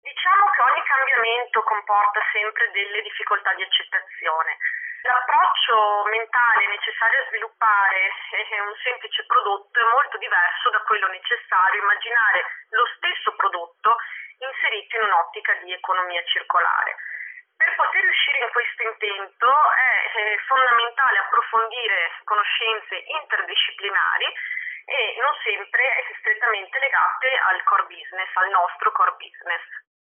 Diciamo che ogni cambiamento comporta sempre delle difficoltà di accettazione. L'approccio mentale necessario a sviluppare un semplice prodotto è molto diverso da quello necessario a immaginare lo stesso prodotto inserito in un'ottica di economia circolare. Per poter riuscire in questo intento è fondamentale approfondire conoscenze interdisciplinari e non sempre strettamente legate al core business, al nostro core business.